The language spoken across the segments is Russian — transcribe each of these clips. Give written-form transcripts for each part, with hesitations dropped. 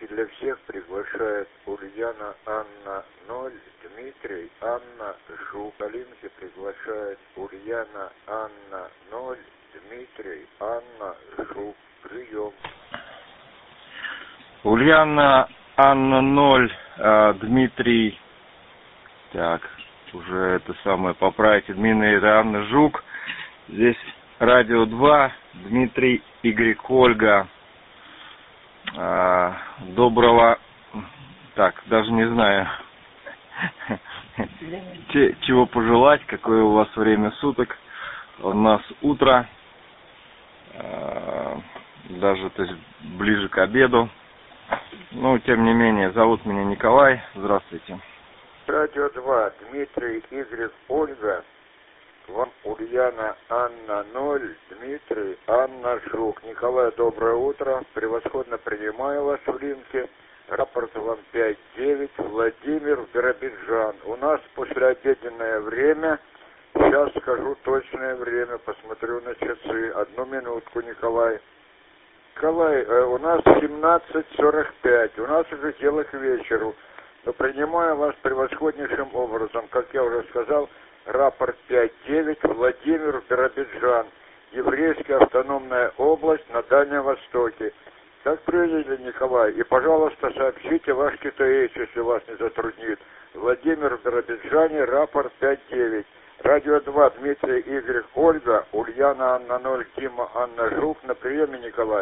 для всех приглашает Ульяна Анна 0, Дмитрий Анна Жук. Калинки приглашает Ульяна Анна 0, Дмитрий Анна Жук. Прием. Ульяна Анна 0, Дмитрий, так, уже это самое, поправите, Дмитрий Анна Жук. Здесь радио 2, Дмитрий Игорь Ольга. Доброго, так, даже не знаю, чего пожелать, какое у вас время суток. У нас утро, даже, то есть, ближе к обеду. Ну, тем не менее, зовут меня Николай. Здравствуйте. Радио 2, Дмитрий Игорь Ольга. Вам Ульяна Анна 0, Дмитрий Анна Жук. Николай, доброе утро. Превосходно принимаю вас в линке. Рапорт вам 5-9. Владимир, Биробиджан. У нас послеобеденное время. Сейчас скажу точное время. Посмотрю на часы. 1 минутку, Николай. Николай, у нас 17:45. У нас уже дело к вечеру. Но принимаю вас превосходнейшим образом. Как я уже сказал, рапорт 5-9, Владимир, Биробиджан, еврейская автономная область на Дальнем Востоке. Как приняли, Николай? И, пожалуйста, сообщите ваш китаец, если вас не затруднит. Владимир, в Биробиджане, рапорт 5-9. Радио 2, Дмитрий Игорь Ольга, Ульяна Анна 0, Дима Анна Жук. На приеме, Николай.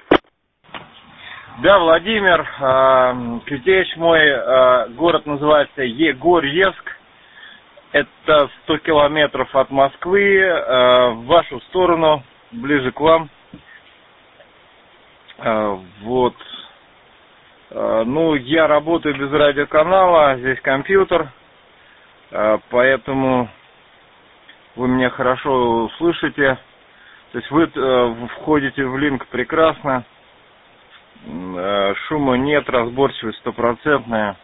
Да, Владимир, китаец мой, город называется Егорьевск. Это 100 километров от Москвы, в вашу сторону, ближе к вам. Вот. Ну, я работаю без радиоканала, здесь компьютер, поэтому вы меня хорошо слышите. То есть вы входите в линк прекрасно, шума нет, разборчивость стопроцентная.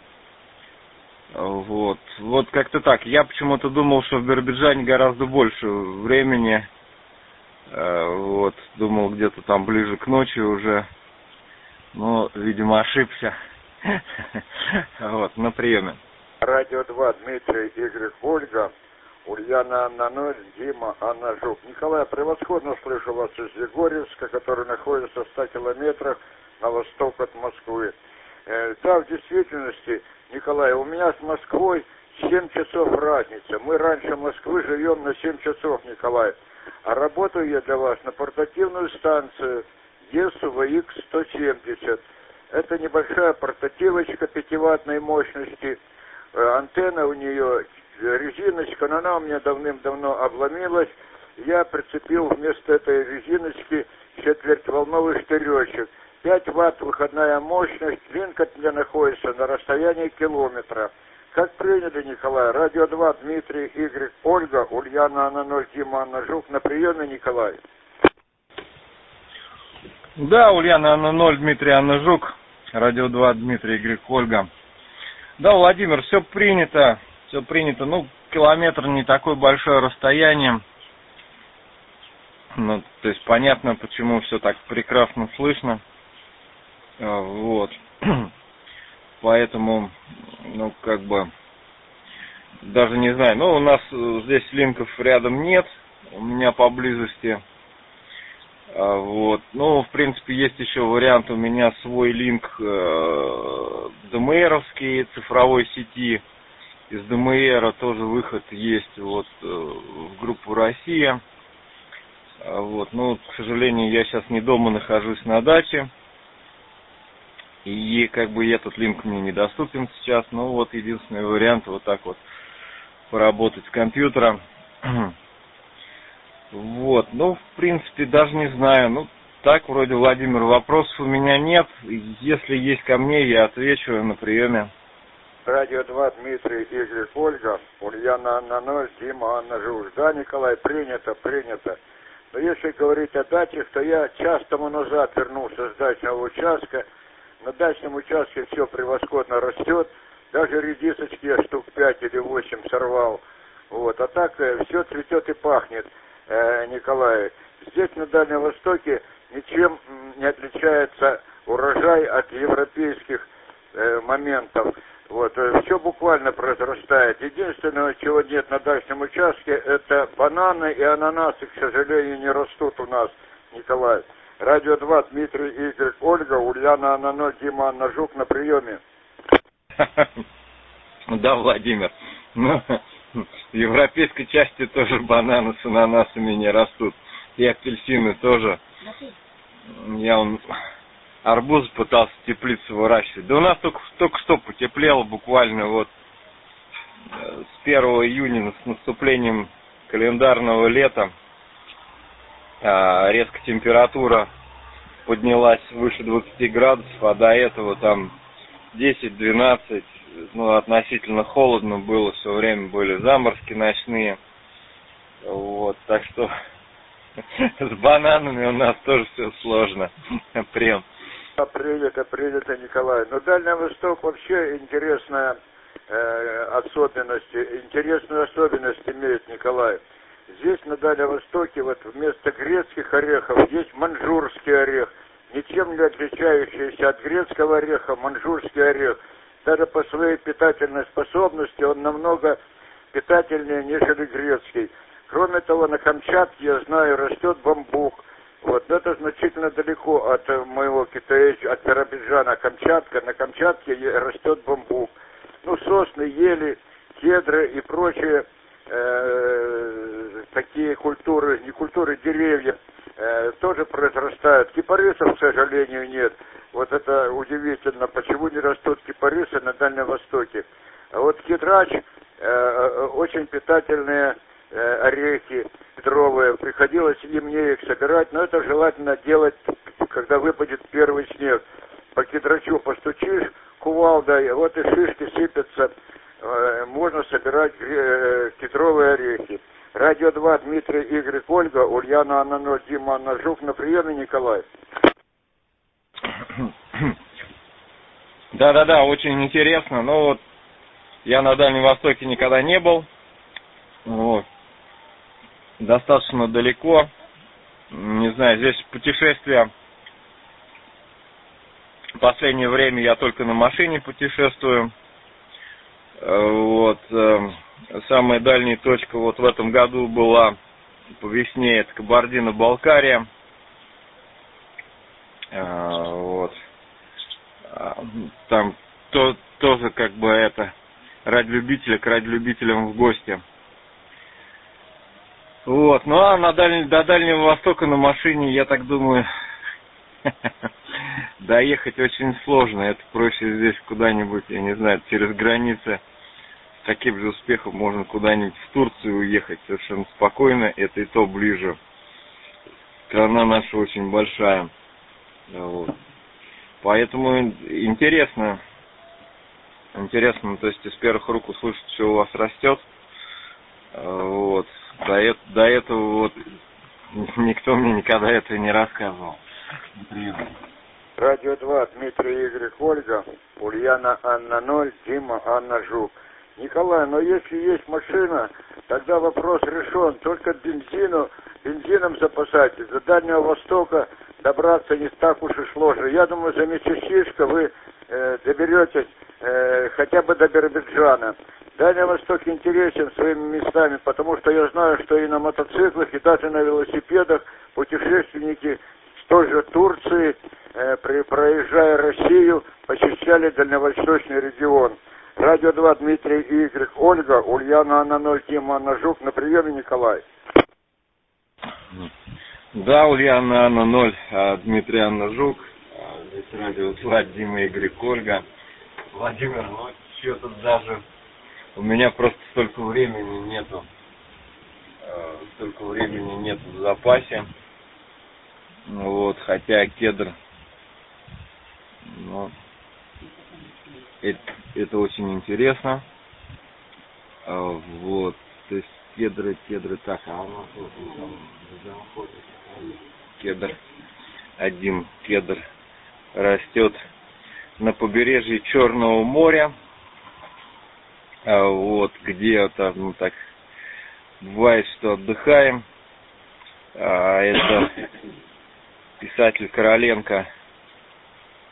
Вот как-то так. Я почему-то думал, что в Биробиджане гораздо больше времени. Вот, думал, где-то там ближе к ночи уже. Но, видимо, ошибся. Вот, на приеме. Радио 2, Дмитрий Игорь Ольга, Ульяна Анна 0, Дима Анна Жук. Николай, превосходно слышу вас из Егорьевска, который находится в 100 километрах на восток от Москвы. Да, в действительности, Николай, у меня с Москвой 7 часов разница. Мы раньше Москвы живем на 7 часов, Николай. А работаю я для вас на портативную станцию ЕСУ-ВХ-170. Это небольшая портативочка 5-ваттной мощности. Антенна у нее резиночка, но она у меня давным-давно обломилась. Я прицепил вместо этой резиночки четвертьволновый штыречек. 5 ватт выходная мощность, линк от меня находится на расстоянии километра. Как приняли, Николай? Радио 2, Дмитрий Игорь Ольга, Ульяна Анна 0, Дима Анна Жук. На приеме, Николай. Да, Ульяна Анна 0, Дмитрий Анна Жук, радио 2, Дмитрий Игорь Ольга. Да, Владимир, все принято. Ну, километр не такое большое расстояние. Ну, то есть понятно, почему все так прекрасно слышно. Вот. Поэтому, ну, как бы, даже не знаю. Ну, у нас здесь линков рядом нет, у меня поблизости. Вот. Ну, в принципе, есть еще вариант, у меня свой линк ДМРовский, цифровой сети. Из ДМРа тоже выход есть вот в группу «Россия». Вот. Ну, к сожалению, я сейчас не дома, нахожусь на даче. И как бы этот линк мне недоступен сейчас. Ну, вот единственный вариант вот так вот поработать с компьютером. Вот. Ну, в принципе, даже не знаю. Ну, так, вроде, Владимир, вопросов у меня нет. Если есть ко мне, я отвечу на приеме. Радио 2, Дмитрий Игорь Ольга, Ульяна Анна 0, Дима Анна Жук. Да, Николай, принято. Но если говорить о дачах, то я час тому назад вернулся с дачного участка. На дачном участке все превосходно растет. Даже редисочки я штук 5 или 8 сорвал. Вот. А так все цветет и пахнет, Николай. Здесь на Дальнем Востоке ничем не отличается урожай от европейских моментов. Вот, все буквально произрастает. Единственное, чего нет на дачном участке, это бананы и ананасы, к сожалению, не растут у нас, Николай. Радио 2, Дмитрий, Игорь, Ольга, Ульяна, Анна 0, Дима, Анна Жук на приеме. Да, Владимир. Ну, в европейской части тоже бананы с ананасами не растут. И апельсины тоже. Я арбуз пытался в теплице выращивать. Да у нас только что потеплело, буквально вот с 1 июня, с наступлением календарного лета, резко температура поднялась выше 20 градусов, а до этого там 10-12, ну, относительно холодно было, все время были заморозки ночные. Вот, так что с бананами у нас тоже все сложно. Прям. Принято, Николай. Но Дальний Восток вообще интересную особенность имеет, Николай. Здесь на Дальнем Востоке вот вместо грецких орехов есть маньчжурский орех, ничем не отличающийся от грецкого ореха, маньчжурский орех. Даже по своей питательной способности он намного питательнее, нежели грецкий. Кроме того, на Камчатке, я знаю, растет бамбук. Вот, это значительно далеко от моего Китая, от Биробиджана, Камчатка. На Камчатке растет бамбук. Ну, сосны, ели, кедры и прочие такие культуры, не культуры, деревья, тоже произрастают. Кипарисов, к сожалению, нет. Вот это удивительно, почему не растут кипарисы на Дальнем Востоке. А вот кедрач, очень питательные орехи кедровые, приходилось и мне их собирать, но это желательно делать, когда выпадет первый снег. По кедрачу постучишь кувалдой, вот и шишки сыпятся, можно собирать кедровые орехи. Радио 2, Дмитрий, Игорь, Ольга, Ульяна, Анна 0, Дима, Анна Жук, на приеме, Николай. Да, очень интересно. Но вот я на Дальнем Востоке никогда не был. Вот. Достаточно далеко. Не знаю, здесь путешествия. В последнее время я только на машине путешествую. Вот. Самая дальняя точка вот в этом году была по весне, это Кабардино-Балкария. Вот. Там тоже как бы это ради любителя к ради любителям в гости. Вот. Ну а до Дальнего Востока на машине, я так думаю, доехать очень сложно. Это проще здесь куда-нибудь, я не знаю, через границы. С таким же успехом можно куда-нибудь в Турцию уехать совершенно спокойно. Это и то ближе. Страна наша очень большая. Вот. Поэтому интересно, то есть из первых рук услышать, что у вас растет. Вот. До этого вот никто мне никогда этого не рассказывал. Радио 2, Дмитрий, Игорь, Ольга, Ульяна, Анна 0, Дима, Анна Жук. Николай, но если есть машина, тогда вопрос решен. Только бензином запасайтесь. До Дальнего Востока добраться не так уж и сложно. Я думаю, за месячишко вы доберетесь хотя бы до Биробиджана. Дальний Восток интересен своими местами, потому что я знаю, что и на мотоциклах, и даже на велосипедах путешественники с той же Турции, проезжая Россию, посещали дальневосточный регион. Радио 2, Дмитрий, Игорь, Ольга, Ульяна, Анна 0, Дима, Анна Жук, на приеме, Николай. Да, Ульяна, Анна 0, Дмитрий, Анна Жук. Здесь радио 2, Дима, Игорь, Ольга. Владимир, ну что тут даже... У меня просто столько времени нету. В запасе. Вот, хотя кедр... Ну, это очень интересно. Вот, то есть кедры, так, а у нас вот там кедр, один кедр растет на побережье Черного моря, вот, где-то, ну так, бывает, что отдыхаем, это писатель Короленко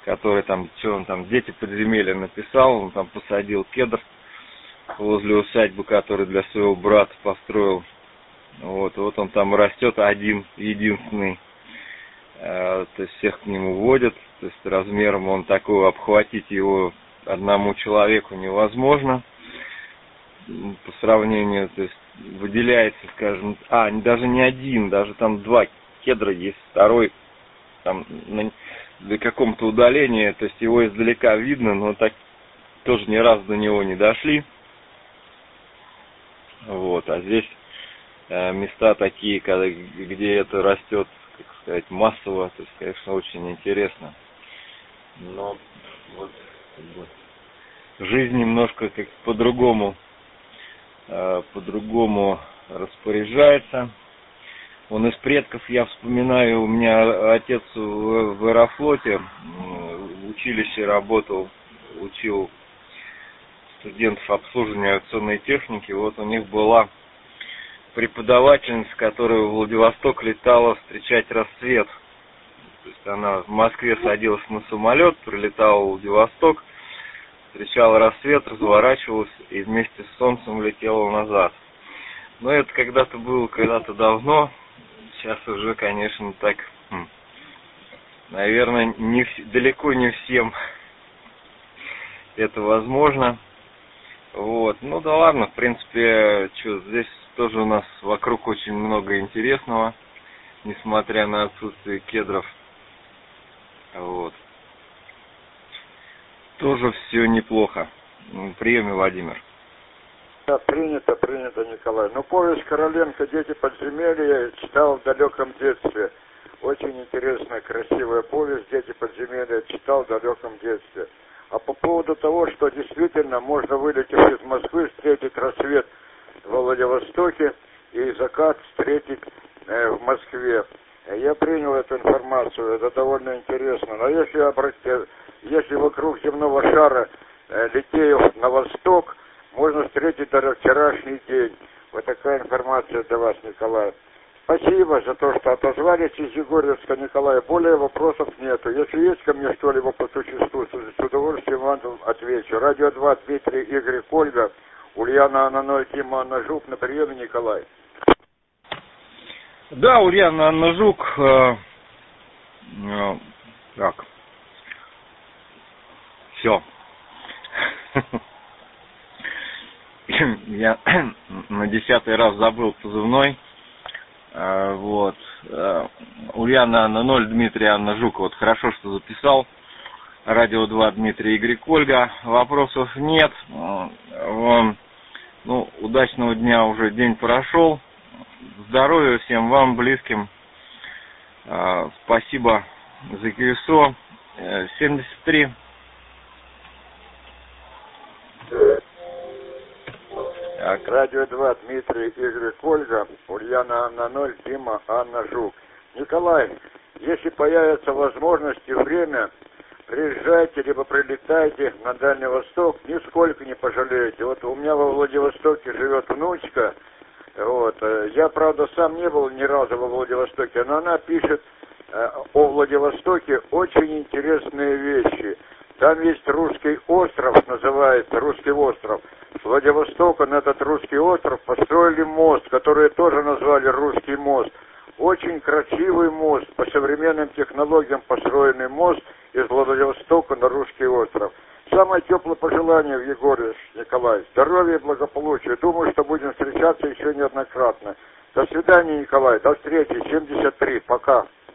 который там, что он там, «Дети подземелья» написал, он там посадил кедр возле усадьбы, который для своего брата построил. Вот он там растет один, единственный. То есть всех к нему водят. То есть размером он такой, обхватить его одному человеку невозможно. По сравнению, то есть выделяется, скажем, даже не один, даже там 2 кедра есть, второй там для каком-то удалении, то есть его издалека видно, но так тоже ни разу до него не дошли. Вот, а здесь места такие, где это растет, как сказать, массово, то есть, конечно, очень интересно. Но вот жизнь немножко как по-другому распоряжается. Он из предков, я вспоминаю, у меня отец в Аэрофлоте в училище работал, учил студентов обслуживания авиационной техники. Вот у них была преподавательница, которая в Владивосток летала встречать рассвет. То есть она в Москве садилась на самолет, прилетала в Владивосток, встречала рассвет, разворачивалась и вместе с солнцем летела назад. Но это когда-то было, когда-то давно. Сейчас уже, конечно, так, наверное, далеко не всем это возможно. Вот. Ну да ладно, в принципе, здесь тоже у нас вокруг очень много интересного, несмотря на отсутствие кедров. Вот. Тоже все неплохо. Прием, Владимир. Да, принято, Николай. Ну, повесть Короленко «Дети подземелья» я читал в далеком детстве. Очень интересная, красивая повесть «Дети подземелья» читал в далеком детстве. А по поводу того, что действительно можно, вылетев из Москвы, встретить рассвет во Владивостоке и закат встретить в Москве. Я принял эту информацию, это довольно интересно. Но если вокруг земного шара летев на восток, можно встретить даже вчерашний день. Вот такая информация для вас, Николай. Спасибо за то, что отозвались из Егорьевска, Николай. Более вопросов нету. Если есть ко мне что-либо по существу, с удовольствием вам отвечу. Радио 2, Дмитрий, Игорь, Ольга, Ульяна, Анна 0, Дима, Анна Жук. На приеме, Николай. Да, Ульяна, Анна Жук. Так. Все. Я на 10-й раз забыл позывной. Вот. Ульяна, Анна 0, Дмитрий, Анна Жук. Вот хорошо, что записал. Радио 2, Дмитрий, Игорь, Ольга. Вопросов нет. Ну, удачного дня, уже день прошел. Здоровья всем вам, близким. Спасибо за колесо. 73. Так, Радио 2, Дмитрий, Игорь, Ольга, Ульяна, Анна 0, Дима, Анна Жук. Николай, если появится возможность и время, приезжайте, либо прилетайте на Дальний Восток, нисколько не пожалеете. Вот у меня во Владивостоке живет внучка, вот, я, правда, сам не был ни разу во Владивостоке, но она пишет о Владивостоке очень интересные вещи. Там есть русский остров, называется Русский остров. С Владивостока на этот русский остров построили мост, который тоже назвали Русский мост. Очень красивый мост, по современным технологиям построенный мост из Владивостока на Русский остров. Самое теплое пожелание в Егорьевске, Николай. Здоровья и благополучия. Думаю, что будем встречаться еще неоднократно. До свидания, Николай. До встречи. 73. Пока.